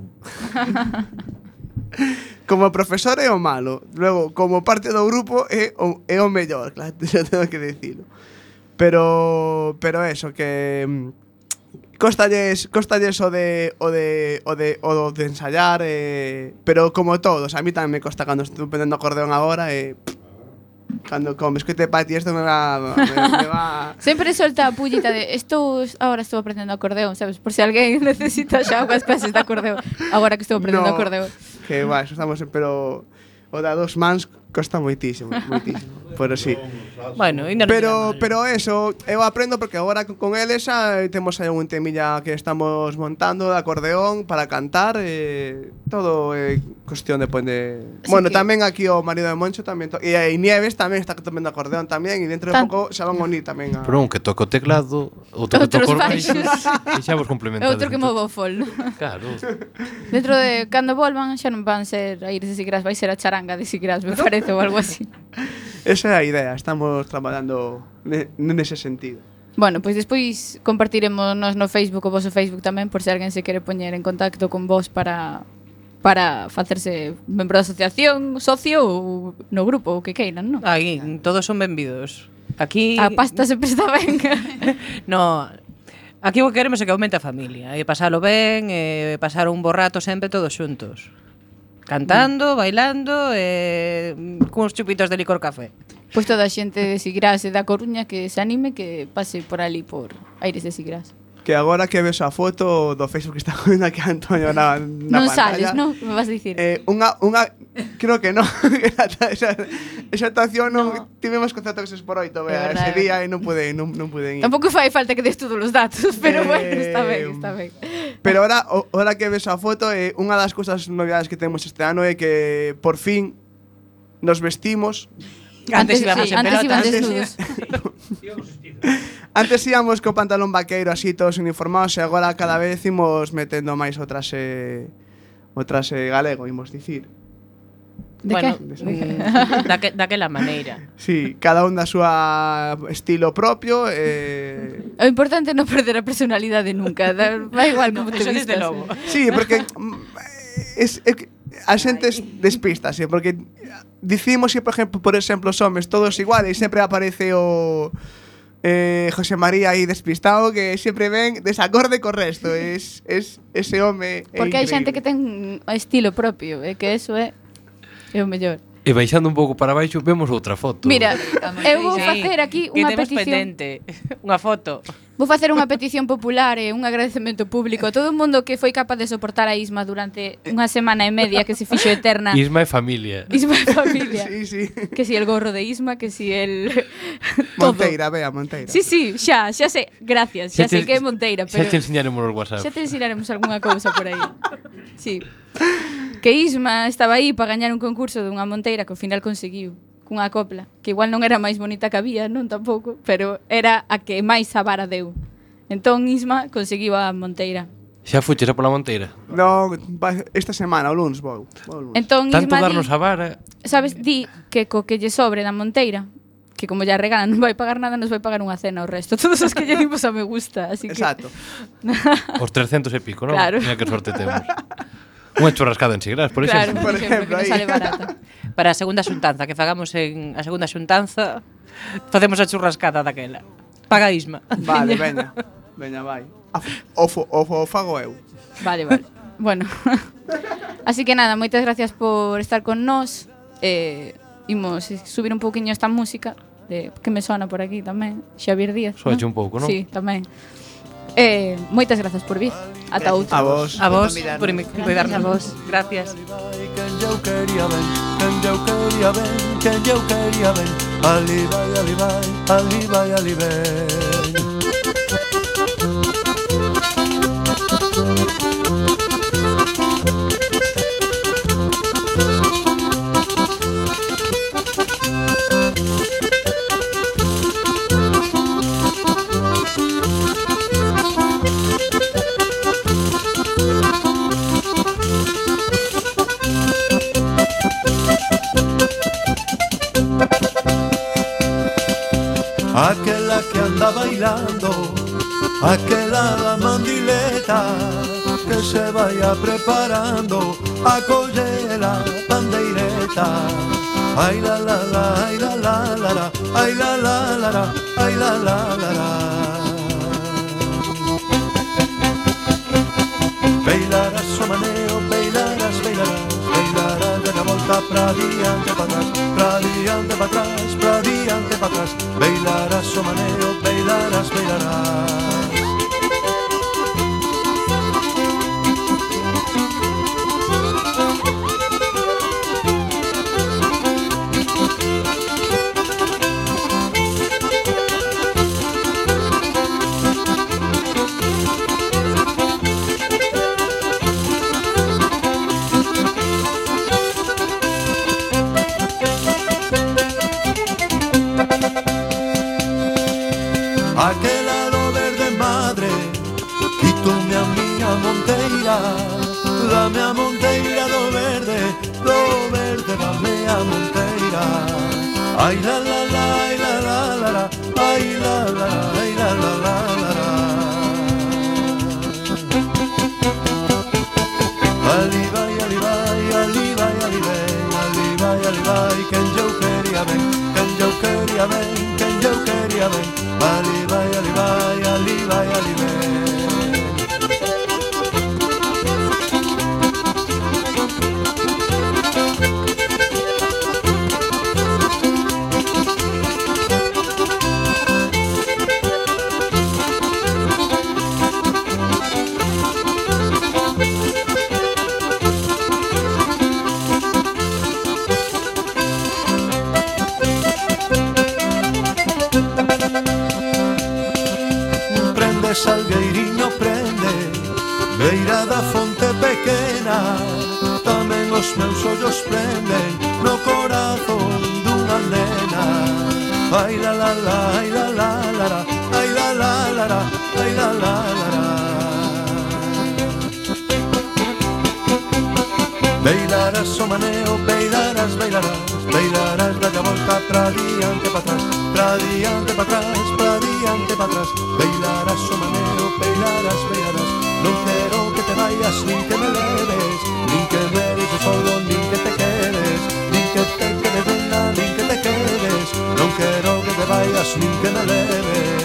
[SPEAKER 5] Como profesor é o malo, logo como parte do grupo é o mellor, claro, xa tengo que dicilo. Pero eso que costalles o de ensayar, pero como todos, a mí tamén me costa cando estou aprendendo acordeón agora cando comes que te pati isto me va
[SPEAKER 3] Sempre solta a pullita de ahora estou aprendendo acordeón, sabes? Por se alguén necesita xa unhas clases de acordeón agora que estou aprendendo acordeón.
[SPEAKER 5] Que va, eso estamos, pero o da dos mans costa moitísimo. Pero sí.
[SPEAKER 6] Bueno,
[SPEAKER 5] pero eso, eu aprendo porque agora con eles temos aí un temilla que estamos montando de acordeón para cantar, todo é cuestión de bueno, tamén aquí o marido de Moncho tamén e Nieves tamén está tomando acordeón tamén e dentro de pouco xa van unir tamén
[SPEAKER 1] Pero un que toca o teclado, outro que toca os baixos e xa vos complementades.
[SPEAKER 3] Outro que move o fol.
[SPEAKER 1] Claro.
[SPEAKER 3] Dentro de cando volvan xa non van ser a Aires de Sigrás, vai ser a charanga de Sigrás, me parece, ou algo así.
[SPEAKER 5] Esa é a idea, estamos traballando nese sentido.
[SPEAKER 3] Bueno, pois despois compartiremos no Facebook, o vosso Facebook tamén, por se alguén se quere poñer en contacto con vos para facerse membro da asociación, socio ou no grupo, o que queiran, non?
[SPEAKER 6] Aí, todos son benvidos. Aquí...
[SPEAKER 3] A pasta sempre está ben.
[SPEAKER 6] No, aquí o que queremos é que aumente a familia, e pasalo ben, e pasar un bo rato sempre todos xuntos. Cantando, bailando, cuns chupitos de licor café.
[SPEAKER 3] Pois toda a xente de Sigrás e da Coruña que se anime, que pase por ali, por Aires de Sigrás.
[SPEAKER 5] Que agora que ves a foto do Facebook que está jodindo aquí Antonio na
[SPEAKER 3] non
[SPEAKER 5] pantalla.
[SPEAKER 3] sales, non? Me vas a dicir.
[SPEAKER 5] Creo que non. esa actuación non tivemos concerto que 6x8, ese día e non pude ir.
[SPEAKER 3] Tampouco fai falta que des todos os datos, pero bueno, está ben.
[SPEAKER 5] Pero ahora que ves a foto, unha das cousas novidades que temos este ano é que por fin nos vestimos.
[SPEAKER 6] Antes íbamos en pelotas.
[SPEAKER 5] Antes íamos co pantalón vaqueiro así todos uniformados e agora cada vez imos metendo máis o traxe galego, imos dicir.
[SPEAKER 3] Bueno,
[SPEAKER 6] daquela maneira.
[SPEAKER 5] Sí, cada un da súa estilo propio.
[SPEAKER 3] O importante é non perder a personalidade nunca, da igual como te vistas.
[SPEAKER 6] Desde logo.
[SPEAKER 5] Sí, porque a xente despístase, porque dicimos que, por exemplo, os homes todos iguales, sempre aparece o José María aí despistado que sempre ven desacorde co resto, ese home
[SPEAKER 3] porque hai xente que ten estilo propio, que eso é o mellor.
[SPEAKER 1] E baixando un pouco para baixo vemos outra foto.
[SPEAKER 3] Mira, eu vou facer aquí unha petición.
[SPEAKER 6] Unha foto.
[SPEAKER 3] Vou facer unha petición popular e un agradecemento público a todo o mundo que foi capaz de soportar a Isma durante unha semana e media que se fixo eterna.
[SPEAKER 1] Isma é familia.
[SPEAKER 3] Isma é familia.
[SPEAKER 5] Sí.
[SPEAKER 3] Que si el gorro de Isma, que si el
[SPEAKER 5] Monteira, vea, Monteira.
[SPEAKER 3] Sí, xa sei, gracias, xa sei que é Monteira, pero
[SPEAKER 1] xa te enseñaremos os WhatsApp.
[SPEAKER 3] Xa te enseñaremos algunha cousa por aí. Sí. Que Isma estaba aí para gañar un concurso dunha monteira que ao final conseguiu cunha copla, que igual non era máis bonita que había, non tampouco, pero era a que máis a vara deu. Entón Isma conseguiu a monteira.
[SPEAKER 1] Xa fuches a pola monteira?
[SPEAKER 5] Non, esta semana, o lunes vou.
[SPEAKER 3] Entón
[SPEAKER 1] Tanto
[SPEAKER 3] Isma
[SPEAKER 1] darnos a vara.
[SPEAKER 3] Sabes, di que co que lle sobre na monteira, que como ya regalan non vai pagar nada, nos vai pagar unha cena o resto. Todos os que lle dimos a me gusta, así que...
[SPEAKER 5] Exacto.
[SPEAKER 1] Os 300 e pico, non?
[SPEAKER 3] Claro.
[SPEAKER 1] Mira que sorte temos. Unha churrascada en Sigrás, por exemplo.
[SPEAKER 5] Por ejemplo,
[SPEAKER 3] que nos sale barata.
[SPEAKER 6] Para a segunda xuntanza que fagamos a segunda xuntanza, facemos a churrascada daquela. Paga Isma.
[SPEAKER 5] Vale, veña, vai. O fago eu.
[SPEAKER 3] Vale. Bueno. Así que nada, moitas gracias por estar con nós. Imos subir un pouquiño esta música que me sona por aquí tamén, Xavier Díaz.
[SPEAKER 1] Soache un pouco, non?
[SPEAKER 3] Sí, tamén. Moitas grazas por vir. Ata outra.
[SPEAKER 5] A vos.
[SPEAKER 6] A vos, por cuidarnos.
[SPEAKER 3] A vos.
[SPEAKER 6] Gracias.
[SPEAKER 9] Quen eu quería ben, quen eu quería ben, quen eu quería ben. Ali vai, ali vai, ali vai, ali ven. Aquela que anda bailando, aquela da mandileta, que se vaya preparando a coller la pandeireta. Ay la la la, ay la la la la, ay la la la la, ay la la la la. Bailarás o maneo, bailarás, bailarás, bailarás de la volta pra diante, pa atrás, pra diante, pa atrás, pra diante, pa atrás. Bailarás o maneo, bailarás, bailarás. Aquela do verde madre, quítome a miña monteira, dame a monteira do verde, dame a monteira. Ai la la la, ai la la la la, ai la la la, ai la la la la la. Ali vai, ali vai, ali vai, ali ven, ali vai, ali vai, quen eu quería ben, quen eu quería ben, quen eu quería ben. Ali vai, ali vai, ali vai, ali ven. Salgueiriño prende, beira da fonte pequena, tamén os meus ollos prenden no corazón dunha nena. Ai la la la, ai la la la la, ai la la la la, ai la la la la. Bailarás o maneo, bailarás, bailarás, bailarás dalle a volta pra diante, pa atrás, pra diante, pa atrás, pra diante, pa atrás. Bailarás o maneo, bailarás, bailarás. Non quero que te vayas, nin que me leves, nin que me dejes solo, nin que te quedes, nin que te quedes nena, nin que te quedes. Non quero que te vayas, nin que me leves.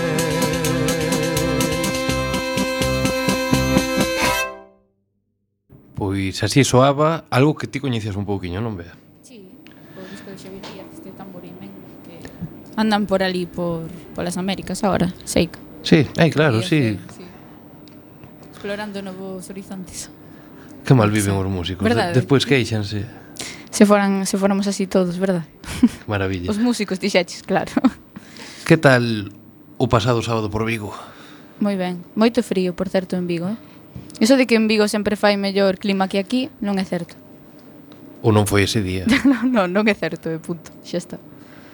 [SPEAKER 1] Pois así soaba algo que ti coñecías un pouquiño, non Bea?
[SPEAKER 3] Sí, o disco de Xavier Díaz, este tamborimen que andan por ali, por las Américas ahora, Seica.
[SPEAKER 1] Sí, claro, sí.
[SPEAKER 3] Explorando novos horizontes.
[SPEAKER 1] Que mal viven os músicos. Despois queixanse.
[SPEAKER 3] Se fóramos así todos, verdad?
[SPEAKER 1] Que maravilla.
[SPEAKER 3] Os músicos dixeches, claro.
[SPEAKER 1] Que tal o pasado sábado por Vigo?
[SPEAKER 3] Moi ben. Moito frío, por certo, en Vigo, Iso de que en Vigo sempre fai mellor clima que aquí, non é certo.
[SPEAKER 1] Ou non foi ese día?
[SPEAKER 3] non é certo, punto, xa está.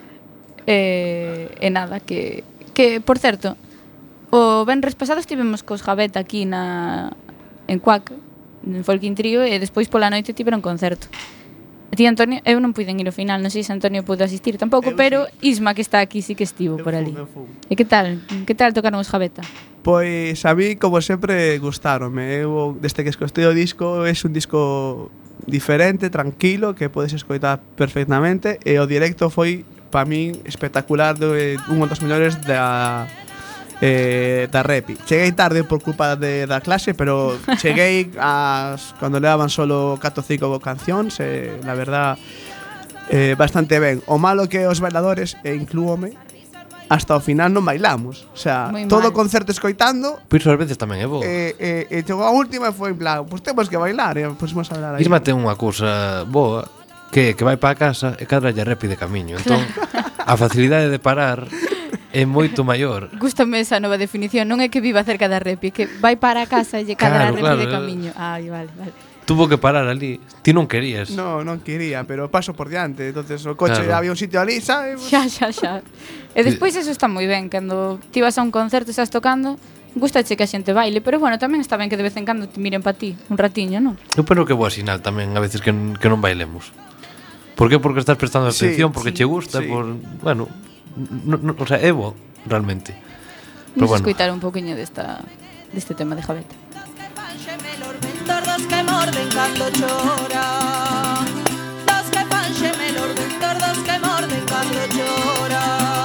[SPEAKER 3] E nada, que por certo, o venres pasado estivemos cos Gaveta aquí en Cuac, en Folkin Trío, e despois pola noite tiveron concerto. A ti, Antonio, eu non puiden ir ao final, non sei se Antonio pudo asistir tampouco, pero Isma, que está aquí, sí que estivo por ali. E que tal tocaron os Gaveta?
[SPEAKER 5] Pois a mí, como sempre, gustaronme. Eu, desde que escoitei o disco, é un disco diferente, tranquilo, que podes escoitar perfectamente, e o directo foi, para min, espectacular, un dos mellores da Repi. Cheguei tarde por culpa da clase, pero cheguei cando levaban solo 4 ou 5 cancións, e la verdad bastante ben. O malo que os bailadores, e inclúome, hasta o final non bailamos. O sea,
[SPEAKER 3] Moi
[SPEAKER 5] todo o
[SPEAKER 3] mal.
[SPEAKER 5] concerto escoitando,
[SPEAKER 1] Pois ás veces tamén é bo.
[SPEAKER 5] chegou a última e foi en plan, pues temos que bailar, e pusimos a bailar aí.
[SPEAKER 1] Isma ten unha cousa boa que vai para casa e cadra lle repi de camiño. Entón, a facilidade de parar é moito maior.
[SPEAKER 3] Gústame esa nova definición. Non é que viva cerca da repi, que vai para a casa e lle cadra a repi de camiño. Ai, vale.
[SPEAKER 1] Tuvo que parar ali. Ti non querías.
[SPEAKER 5] No, non quería, pero paso por diante. Entonces o coche
[SPEAKER 1] Claro.
[SPEAKER 5] había un sitio ali, sabes?
[SPEAKER 3] Xa. E despois eso está moi ben, cando ti vas a un concerto e estás tocando, gustache que a xente baile, pero bueno, tamén está ben que de vez en cando te miren pa ti, un ratiño, non?
[SPEAKER 1] Eu penso que é boa sinal tamén a veces que non bailemos. Por que? Porque estás prestando
[SPEAKER 5] Sí,
[SPEAKER 1] atención, porque che gusta,
[SPEAKER 5] sí.
[SPEAKER 1] por, bueno, o sea, é bo realmente. Pero
[SPEAKER 3] Vamos a
[SPEAKER 1] bueno,
[SPEAKER 3] escoitar un poquinho deste tema de Jabete.
[SPEAKER 12] Tordos que morden cando chora. Los que fan xemelor ven tordos que morden cando chora.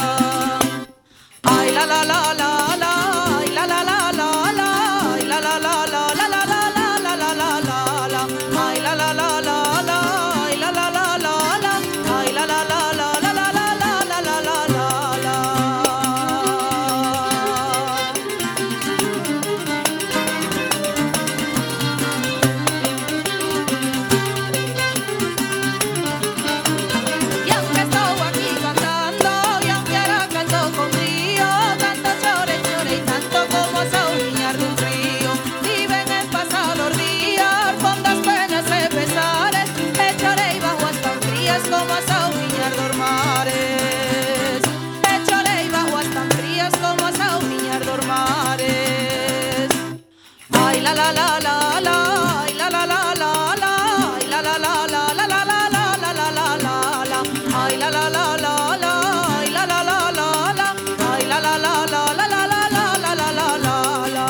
[SPEAKER 12] Ay la la la la la, ay la la la la la, ay la la la la la la la la la la la la, ay la la la la la, ay la la la la la, ay la la la la la la la la la la la. Y aunque estou aquí cantando, y aunque ahora canto con brío, tanto chore, chore y tanto como a sauñar de un frío. Viven en pasar los días, fondas penas e pesares, e chorei bajo as tan frías como a sauñar dos mares. E chorei bajo as tan frías como a sauñar dos mares. Ay la la la la la, ay la la la la la, ay la la la la la la la la la la la la, ay la la la la la, ay la la la la la, ay la la la la la la la la la la la.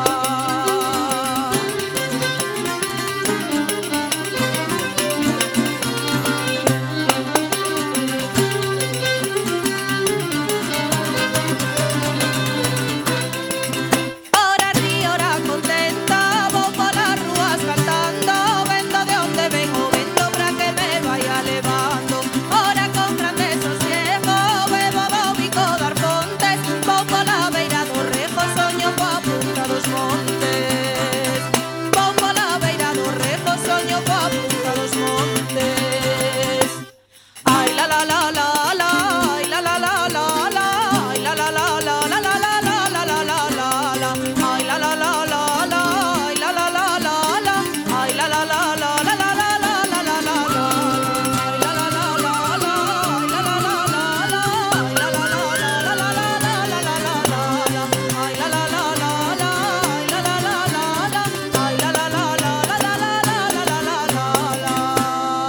[SPEAKER 12] Ora ri, ora contenta, vou polas rúas cantando, vendo de onde vengo, vendo pra que me vaya levando. Ora con grande sosiego, bebo do bico das fontes, vou pola beira do Rejo, soño coa punta dos montes. Vou pola beira do Rejo, soño coa punta dos montes. Ay la la la la la, ay la la la la la, ay la la la la la la la la la la la la, ay la la la la la, ay la la la la la, ay la la la la la la la la la la la, ay la la la la la, ay la la la la la, ay la la la la la la la la la la la, ay la la la la la, ay la la la la la, ay la la la la la la la la la la la.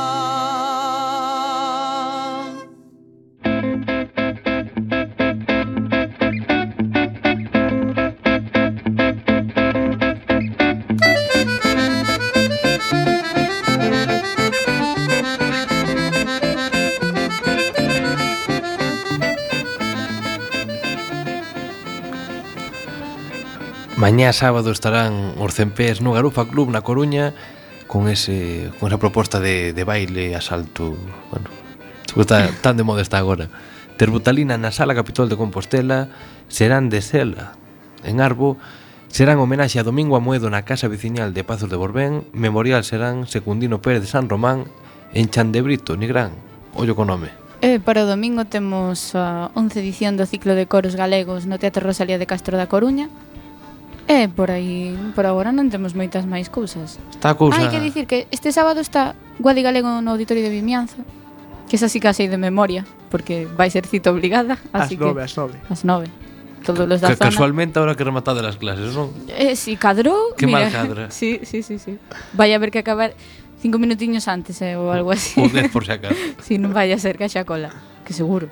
[SPEAKER 1] mañá sábado estarán os Cempés no Garufa Club na Coruña con esa proposta de baile a salto, bueno, tan de moda está agora. Terbutalina na Sala Capitol de Compostela, Serán de Sela en Arbo, serán homenaxe a Domingo Amoedo na Casa Veciñal de Pazos de Borbén, Memorial serán Secundino Pérez de San Román en Chandebrito, Nigrán, ollo co nome.
[SPEAKER 3] Para o domingo temos a 11 edición do ciclo de coros galegos no Teatro Rosalía de Castro da Coruña. E por aí, por agora non temos moitas máis cousas.
[SPEAKER 1] Está a cousa...
[SPEAKER 3] Hai que dicir que este sábado está Guadi Galego no Auditorio de Vimianzo, que esa sí que a sei de memoria, porque vai ser cita obligada, así que...
[SPEAKER 5] As 9.
[SPEAKER 3] As 9. Todos los da zona.
[SPEAKER 1] Casualmente ahora que rematade as clases, non?
[SPEAKER 3] Si cadrou,
[SPEAKER 1] Que
[SPEAKER 3] mira,
[SPEAKER 1] mal cadra.
[SPEAKER 3] Sí. Vai haber que acabar 5 minutiños antes, ou algo así.
[SPEAKER 1] Ou 10 por si acaso.
[SPEAKER 3] Si non vai a ser que xa cola, que seguro.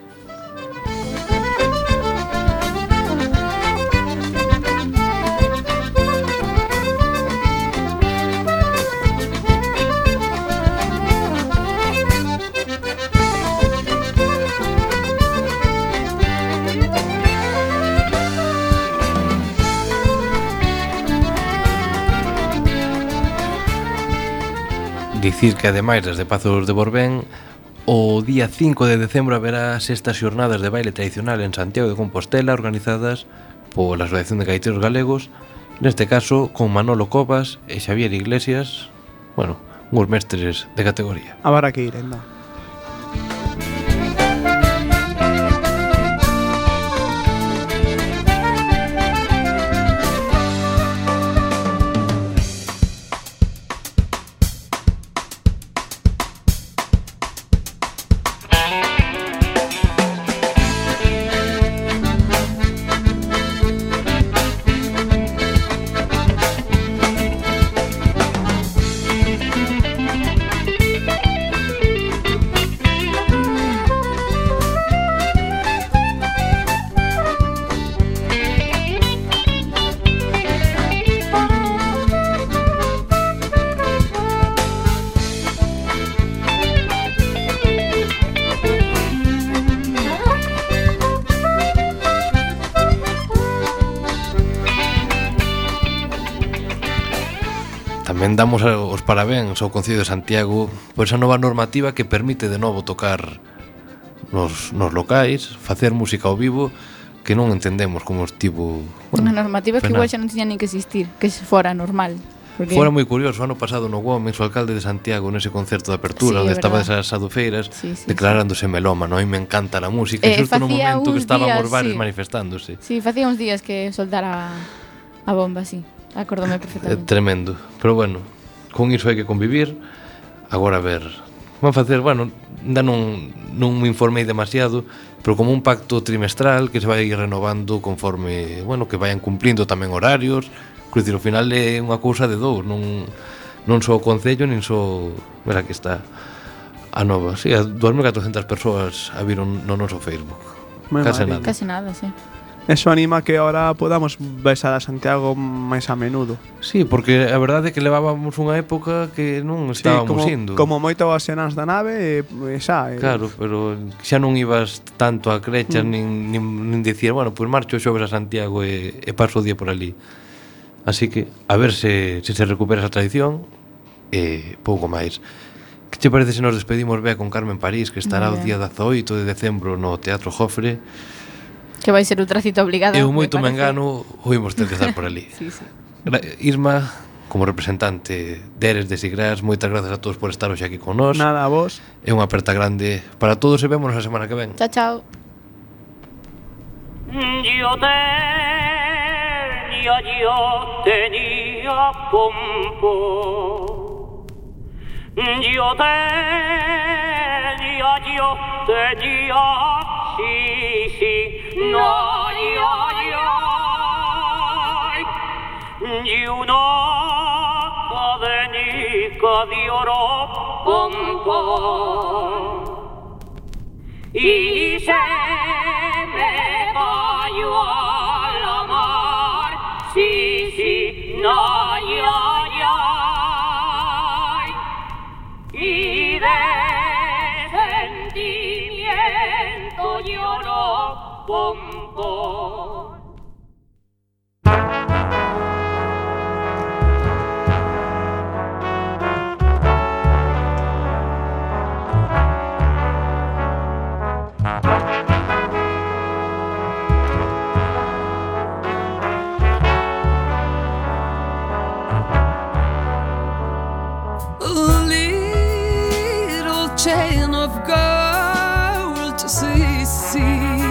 [SPEAKER 1] Dicir que ademais das de Pazos de Borbén, O día 5 de decembro haberá sextas xornadas de baile tradicional en Santiago de Compostela organizadas pola Asociación de Gaiteros Galegos, neste caso con Manolo Covas e Xavier Iglesias, bueno, uns mestres de categoría.
[SPEAKER 5] Habrá que ir, enda.
[SPEAKER 1] Tamén damos os parabéns ao Concello de Santiago por esa nova normativa que permite de novo tocar nos locais, facer música ao vivo, que non entendemos como estivo...
[SPEAKER 3] Unha normativa que igual xa non tiña nin que existir, que se fora normal. Porque...
[SPEAKER 1] Fora moi curioso, ano pasado no Gómez, o alcalde de Santiago, nese concerto de apertura, onde estaba desas adufeiras, declarándose melómano. A mí me encanta a música, e xusto no momento que estaban os bares manifestándose.
[SPEAKER 3] Sí, facía uns días que soltara a bomba, sí. Acórdome perfectamente.
[SPEAKER 1] Tremendo. Pero bueno, con iso hai que convivir. Agora a ver, van facer, bueno, ainda non me informei demasiado, pero como un pacto trimestral que se vai renovando conforme, bueno, que vayan cumplindo tamén horarios. Quer dizer, ao final é unha cousa de dous, non só o Concello, nin só... Mira, aquí está a nova. Sí, 2.400 persoas a viron no noso Facebook. Case nada.
[SPEAKER 3] Case nada, sí.
[SPEAKER 5] Eso anima que ahora podamos besar a Santiago máis a menudo.
[SPEAKER 1] Sí, porque a verdade é que levábamos unha época que non estábamos indo.
[SPEAKER 5] Como moito as cenas da nave, xa.
[SPEAKER 1] Claro, pero xa non ibas tanto a Crechas, nin dicir, bueno, pois marcho xoves a Santiago e paso o día por ali. Así que, a ver se recupera esa tradición e pouco máis. Que che parece se nos despedimos Bea con Carmen París, que estará o día 18 de decembro no Teatro Jofre?
[SPEAKER 3] Que vai ser outra cita obligada.
[SPEAKER 1] Eu moito me engano, oímos ter que estar por ali.
[SPEAKER 3] Sí, sí.
[SPEAKER 1] Irma, como representante de Eres de Sigrás, moitas grazas a todos por estar hoxe aquí con nós.
[SPEAKER 5] Nada, a vos.
[SPEAKER 1] É unha aperta grande para todos e vémonos a semana que ven.
[SPEAKER 3] Chao, chao.
[SPEAKER 13] Yo tenía pompo. Yo tenía sí, no, y una cadenica de oro pompón y se me cayó a la mar, sí, no, y de sentimiento lloró pompón.
[SPEAKER 12] Chain of gold, see.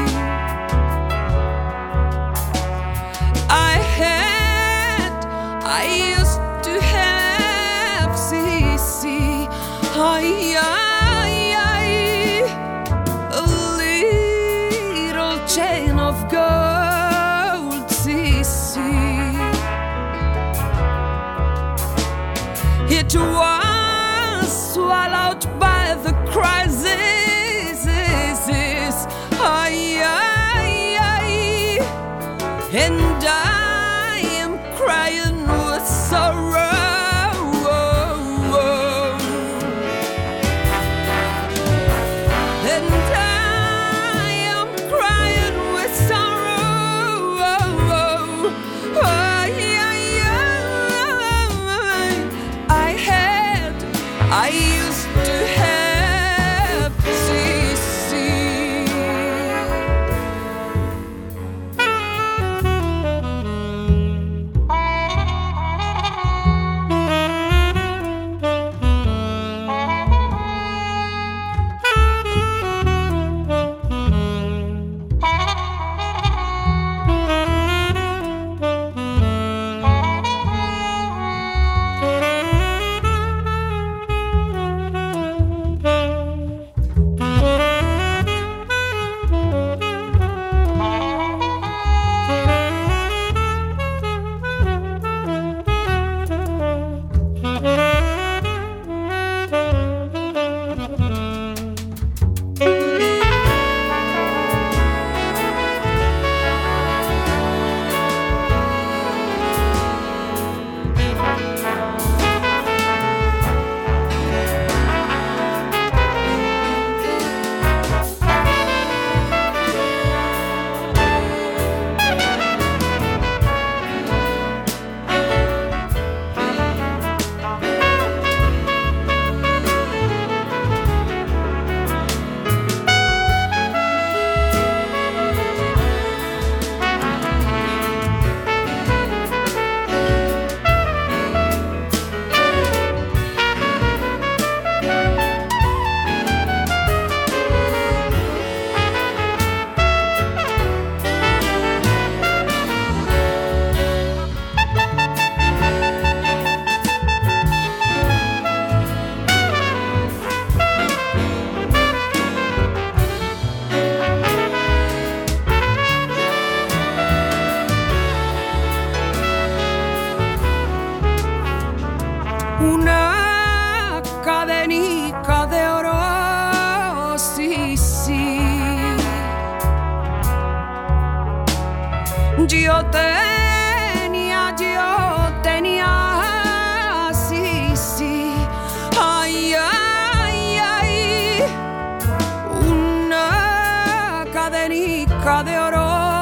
[SPEAKER 12] I used to have, see. A little chain of gold, see. It was swallowed by the crisis, and I am crying with sorrow, and I am crying with sorrow. I used to have, Yo tenía, sí, sí, ay, ay, ay, una cadenica de oro.